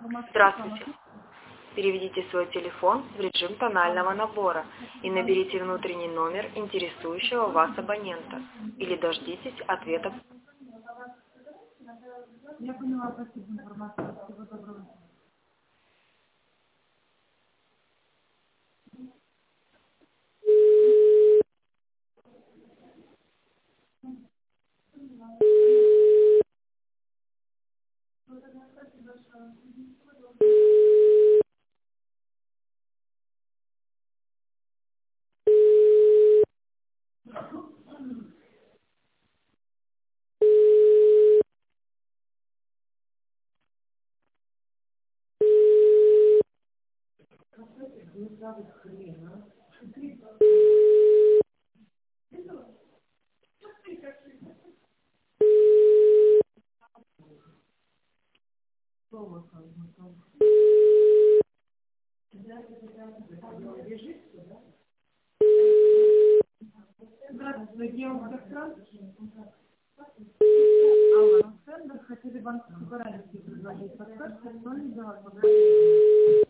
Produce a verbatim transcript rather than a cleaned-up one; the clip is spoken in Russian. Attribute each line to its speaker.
Speaker 1: Здравствуйте. Переведите свой телефон в режим тонального набора и наберите внутренний номер интересующего вас абонента. Или дождитесь ответа.
Speaker 2: Я поняла, спасибо за информацию. Всего доброго. Здравствуйте, Георг Кастран. Алло, центр хотели банковскую гарантию предложить. Подскажите, что они делают?